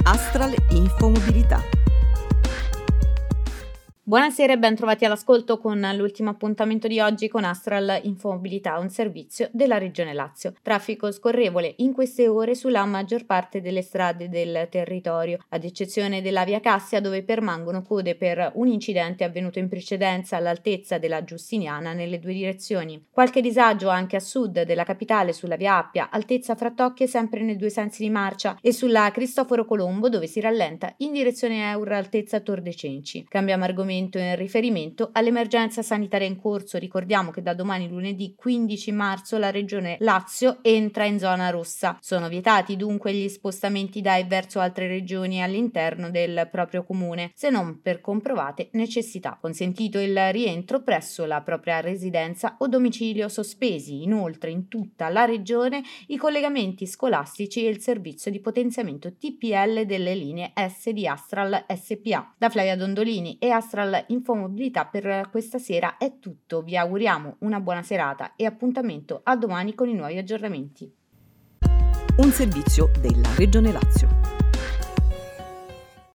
Astral Infomobilità. Buonasera e ben trovati all'ascolto con l'ultimo appuntamento di oggi con Astral Infomobilità, un servizio della Regione Lazio. Traffico scorrevole in queste ore sulla maggior parte delle strade del territorio, ad eccezione della via Cassia dove permangono code per un incidente avvenuto in precedenza all'altezza della Giustiniana nelle due direzioni. Qualche disagio anche a sud della capitale sulla via Appia, altezza Frattocchie sempre nei due sensi di marcia e sulla Cristoforo Colombo dove si rallenta in direzione Eur altezza Tor de Cenci. Cambiamo argomento in riferimento all'emergenza sanitaria in corso. Ricordiamo che da domani lunedì 15 marzo la Regione Lazio entra in zona rossa. Sono vietati dunque gli spostamenti da e verso altre regioni all'interno del proprio comune, se non per comprovate necessità. Consentito il rientro presso la propria residenza o domicilio, sospesi inoltre in tutta la regione i collegamenti scolastici e il servizio di potenziamento TPL delle linee S di Astral SPA. Da Flavia Dondolini e Astral Infomobilità per questa sera è tutto. Vi auguriamo una buona serata e appuntamento a domani con i nuovi aggiornamenti. Un servizio della Regione Lazio.